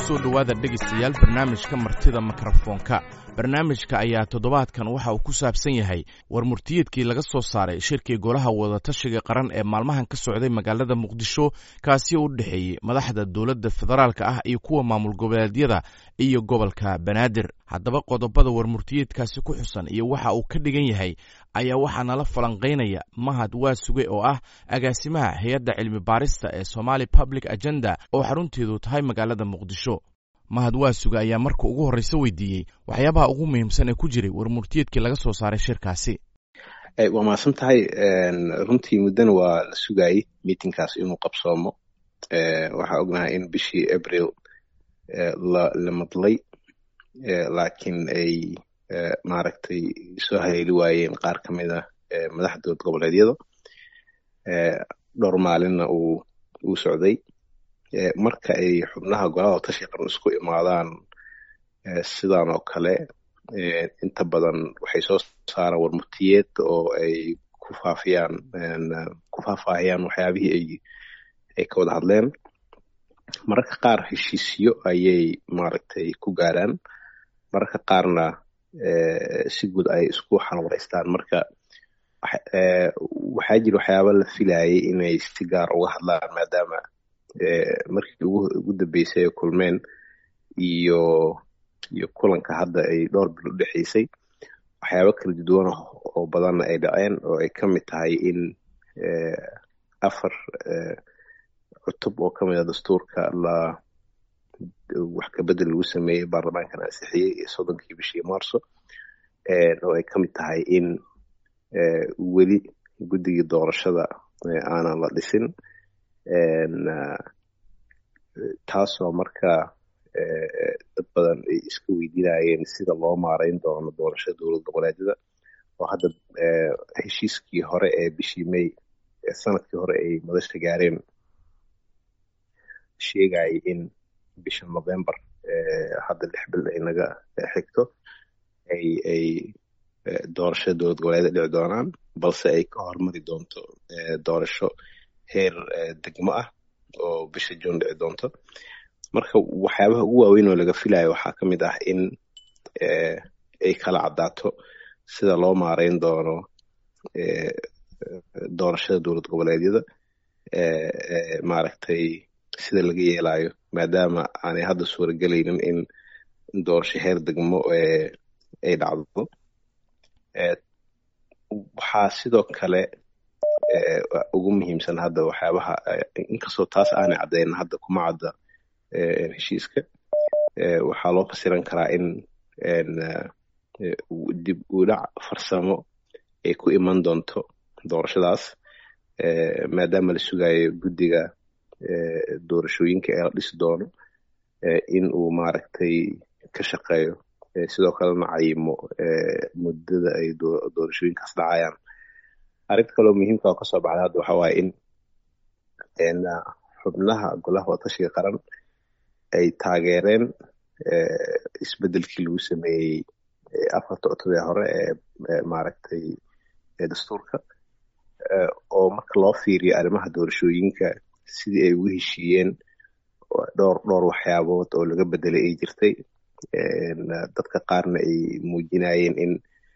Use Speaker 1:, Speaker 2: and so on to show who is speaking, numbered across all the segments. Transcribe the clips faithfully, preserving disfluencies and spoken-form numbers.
Speaker 1: soo dhowaada dhegaystayaal barnaamijka martida mikrofoonka. barnaamijka ayaa toddobaadkan waxa uu ku saabsan yahay war murtiyeedkii laga soo saaray shirkii golaha wadatashiga qaran ee maalmahan ka socday magaalada muqdisho, kaasi oo u dhexeeyey madaxda dowladda federaalka ah iyo kuwa maamul goboleedyada iyo gobolka banaadir. haddaba qodobada war murtiyeedkaasi ku xusan iyo waxa uu ka dhigan yahay ayaa waxaa nala falanqaynaya Mahad Waasuge oo ah agaasimaha hay'adda cilmi baarista ee Somali Public Agenda oo xarunteedu tahay magaalada muqdisho. Mahad Waasuge ayaa markii ugu horreysay weydiiyey waxyaabaha ugu muhiimsan ee ku jiray war murtiyeedkii laga soo saaray shirkaasi.
Speaker 2: Ee waa maasan tahay runtii muddana waa la sugayay meetingkaas inuu qabsoomo. ee waxa ognahay in bishii April la la madlay laakiin ay maaragtay soo haleeli waayeen qaar ka mid ah madaxda goboleedyada. ee dhowr maalinna uu uu socday. marka ay xubnaha golaha tashiga qaran isku imaadaan sidaan oo kale inta badan waxay soo saaraan war murtiyeed oo ay ku faafiyaan ku faafahayaan waxyaabihii ay ay ka wada hadleen. mararka qaar heshiisyo ayay maaragtay ku gaaraan, mararka qaarna si guud ay isku xalwareystaan. marka waxaa jira waxyaaba la filayay inay si gaar uga hadlaan maadaama markii ugu ugu dambeysay ay kulmeen iyo iyo kulanka hadda ay dhowr bil u dhexeysay waxyaabo kala duwan oo badan ay dhaceen oo ay ka mid tahay in afar cutub oo ka mid ah dastuurka la wax ka bedel lagu sameeyey baarlamaankan ansixiyey soddonkii bishii Maarso, oo ay ka mid tahay in weli guddigii doorashada aanan la dhisin. taasoo marka dad badan ay iska weydiinayeen sida loo maareyn doono doorashada dowlad goboleedyada oo hadda heshiiskii hore ee bishii May ee sanadkii hore ay madasha gaareen sheegay in bisha November hadda lix bil ay naga xigto ay ay doorashada dowlad goboleedyada dhici doonaan, balse ay ka hormari doonto doorasho heer degmo ah oo bisha June dhici doonto. marka waxyaabaha ugu waaweyn oo laga filayo waxaa ka mid ah in ay kala cadaato sida loo maareyn doono doorashada dowlad goboleedyada, maaragtay sida laga yeelayo maadaama aanay hadda suuragelaynin in doorasho heer degmo ay dhacdo. waxaa sidoo kale ugu muhiimsan hadda waxyaabaha inkastoo taas aanay caddayn hadda kuma cadda heshiiska. waxaa loo fasiran karaa in dib u dhac farsamo ay ku iman doonto doorashadaas maadaama la sugayo guddiga doorashooyinka ee la dhisi doono in uu maaragtay ka shaqeeyo sidoo kalena cayimo muddada ay doorashooyinkaas dhacayaan. arrinta kaloo muhiimka oo kasoo baxda hadda waxaa waaye in xubnaha golaha wadatashiga qaran ay taageereen isbedelkii lagu sameeyey afarta cutub ee hore ee maaragtay dastuurka, oo marka loo fiiriyo arrimaha doorashooyinka sidii ay ugu heshiiyeen dhowr dhowr waxyaabood oo laga bedelay ay jirtay. dadka qaarna ay muujinayeen in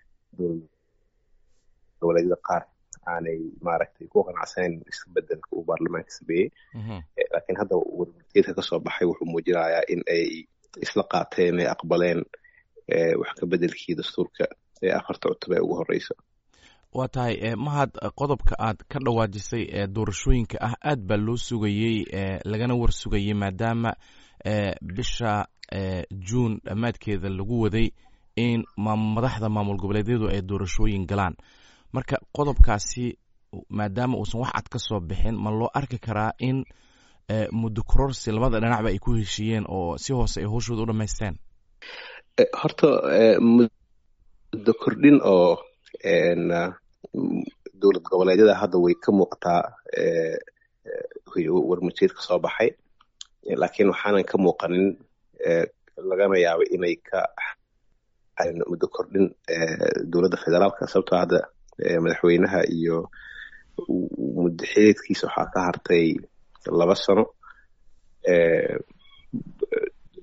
Speaker 2: goboleedyada qaar aanay maaragtay ku qanacsaneyn isbedelka uu baarlamaanka sameeyey. laakiin hadda warmurtiyeedka ka soo baxay wuxuu muujinayaa in ay isla qaateen ay aqbaleen wax ka bedelkii dastuurka ee afarta cutub ee ugu horeysa.
Speaker 1: waa tahay Mahad, qodobka aad ka dhawaajisay ee doorashooyinka ah aad baa loo sugayey lagana war sugayey maadaama bisha June dhammaadkeeda lagu waday in madaxda maamul goboleedyadu ay doorashooyin galaan. marka qodobkaasi maadaama uusan wax cad ka soo bixin ma loo arki karaa in muddo kororsi labada dhinacba ay ku heshiiyeen oo si hoose ay hawshooda u dhamaysteen?
Speaker 2: horta muddo kordhin oo dowlad goboleedyada hadda way ka muuqataa warmurtiyeed ka soo baxay, laakiin waxaanan ka muuqanin lagana yaabo inay ka muddo kordhin dowladda federaalka, sababtoo hadda madaxweynaha iyo muddo xididkiisa waxaa ka hartay laba sano.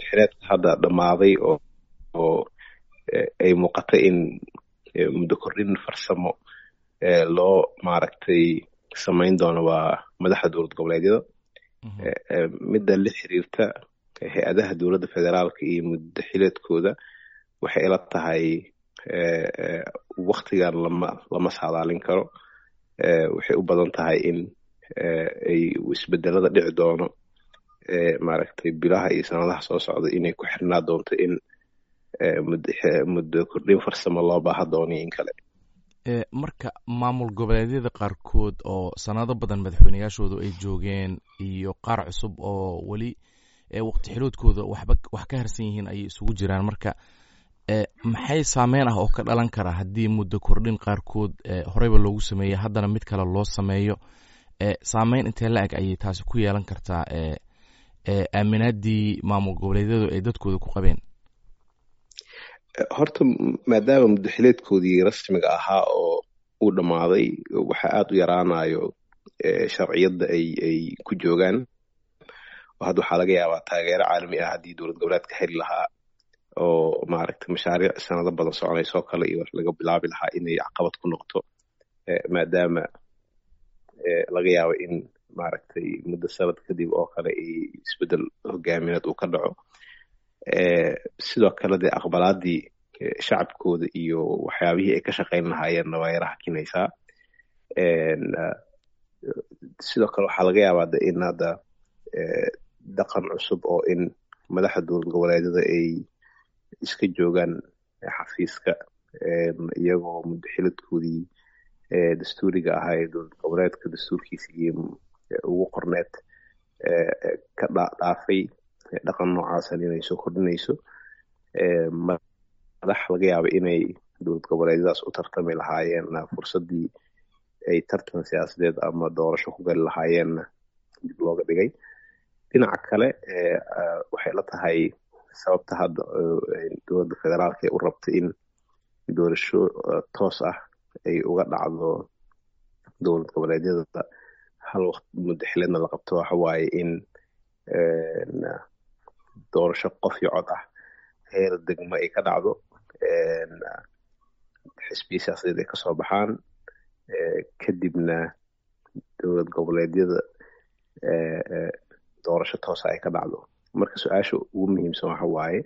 Speaker 2: muddaxileedka hadda dhammaaday oo oo ay muuqata in muddo kordhin farsamo loo maaragtay samayn doono waa madaxda dowlad goboleedyada. midda la xiriirta hay-adaha dowladda federaalka iyo muddaxileedkooda waxay ila tahay waktigan lama lama saadaalin karo. waxay u badan tahay in ay isbedelada dhici doono maaragtay bilaha iyo sanadaha soo socda inay ku xirnaa doonto in muddo kordhin farsamo loo baaha doono in kale.
Speaker 1: marka maamul goboleedyada qaarkood oo sanado badan madaxweyneyaashoodu ay joogeen iyo qaar cusub oo weli waqti xiloodkooda waxba wax ka harsan yihiin ayay isugu jiraan. marka maxay saameyn ah oo ka dhalan kara haddii muddo kordhin qaarkood horeyba loogu sameeyey haddana mid kale loo sameeyo? saameyn intee la eg ayay taasi ku yeelan kartaa aaminaadii maamul goboleedyadu ay dadkooda ku qabeen?
Speaker 2: horta maadaama muddaxileedkoodii rasmiga ahaa oo uu dhammaaday waxa aada u yaraanayo sharciyadda ay ay ku joogaan. oo hadda waxaa laga yaabaa taageero caalami ah haddii dowlad goboleedka heli lahaa oo maaragtay mashaariic sanado badan soconaysoo kale iyo wax laga bilaabi lahaa inay caqabad ku noqoto maadaama laga yaabo in maaragtay muddo sanad kadib oo kale isbedel hogaamineed uu ka dhaco. sidoo kale dee aqbalaadii shacabkooda iyo waxyaabihii ay ka shaqayn lahaayeenna waa yara hakinaysaa. sidoo kale waxaa laga yaabaa de in hadda dhaqan cusub oo in madaxda dowlad goboleedyada ay iska joogaan xafiiska iyagoo muddaxiladkoodii dastuuriga ahaa ee dowlad goboleedka dastuurkiisii ugu qorneed ka dhaafay dhaqan noocaasan inay soo kordhinayso. madax laga yaaba inay dowlad goboleedyadaas u tartami lahaayeenna fursaddii ay tartan siyaasadeed ama doorasho ku gali lahaayeenna dib looga dhigay. dhinaca kale waxay la tahay sababta hadda dowladda federaalka ee u rabta in doorasho toos ah ay uga dhacdo dowlad goboleedyada hal waqti muddaxileedna la qabto waxa waaye in doorasho qof iyo cod ah heer degmo ay ka dhacdo, xisbiya siyaasadeed ay kasoo baxaan, kadibna dowlad goboleedyada doorasho toosa ay ka dhacdo. marka su-aasha ugu muhiimsan waxa waaye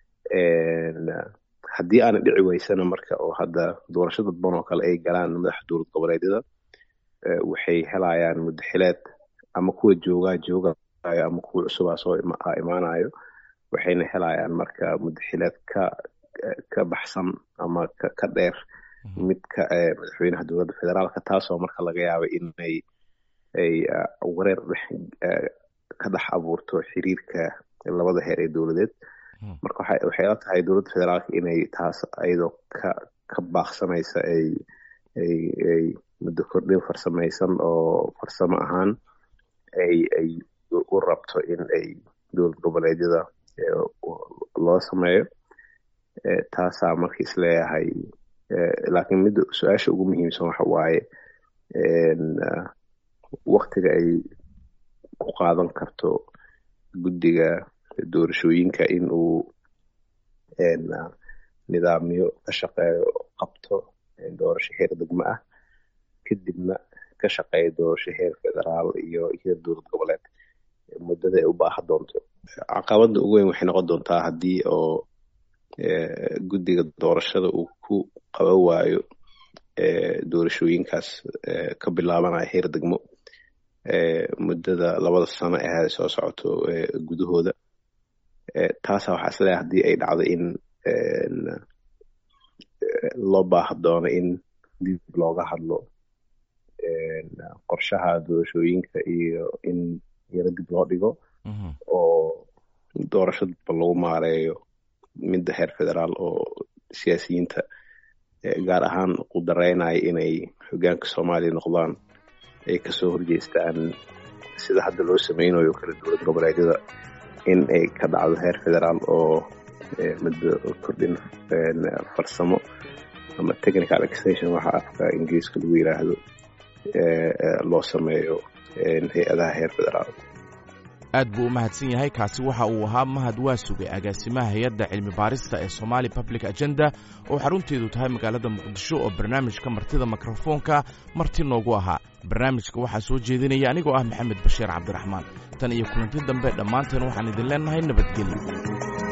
Speaker 2: haddii aana dhici weysana marka oo hadda doorasho dadban oo kale ay galaan madaxa dowlad goboleedyada waxay helayaan muddaxileed ama kuwa joogaa joogayo ama kuwa cusubaa soo imaanayo waxayna helayaan marka muddaxileed ka ka baxsan ama ka dheer midka madaxweynaha dowladda federaalka, taasoo marka laga yaabo inay ay wareer ka dhex abuurto xiriirka labada heer ee dowladeed. marka waxay la tahay dowladda federaalka inay taas ayadoo ka ka baaqsanaysa ay ay ay muddo kordhin farsamaysan oo farsamo ahaan ay ay u rabto in ay dowlad goboleedyada loo sameeyo. taasaa marka isleeyahay laakiin midda su-aasha ugu muhiimsan waxa waaye waktiga ay ku qaadan karto guddiga doorashooyinka in uu nidaamyo ka shaqeeyo qabto doorasho heer degmo ah kadibna ka shaqeeya doorasho heer federaal iyo heer dowlad goboleed muddada ay u baahan doonto. caqabada ugu weyn waxay noqon doontaa haddii oo guddiga doorashada uu ku qaban waayo doorashooyinkaas ka bilaabanaya heer degmo muddada labada sano ee soo socoto gudahooda. taasa waxaa isleeyahay haddii ay dhacdo in loo baahan doono in dib looga hadlo qorshaha doorashooyinka iyo in yaro dib loo dhigo oo doorasho dadba lagu maareeyo midda heer federaal oo siyaasiyiinta gaar ahaan ku dareynaya inay hogaanka soomaaliya noqdaan ay kasoo horjeestaan sida hadda loo sameynayo kala dowlad goboleedyada in ay ka dhacdo heer federaal oo muddo kordhin farsamo ama technical extension waxa afka ingiriiska lagu yiraahdo loo sameeyo hay-adaha heer federaal.
Speaker 1: aad buu u mahadsan yahay. kaasi waxa uu ahaa Mahad Waasuge, agaasimaha hay'adda cilmi baarista ee Somali Public Agenda oo xarunteedu tahay magaalada Muqdisho, oo barnaamijka martida mikrofoonka marti noogu ahaa. barnaamijka waxaa soo jeedinaya anigoo ah Maxamed Bashiir Cabdiraxmaan. tan iyo kulanti dambe dhammaanteen waxaan idin leenahay nabadgelyo.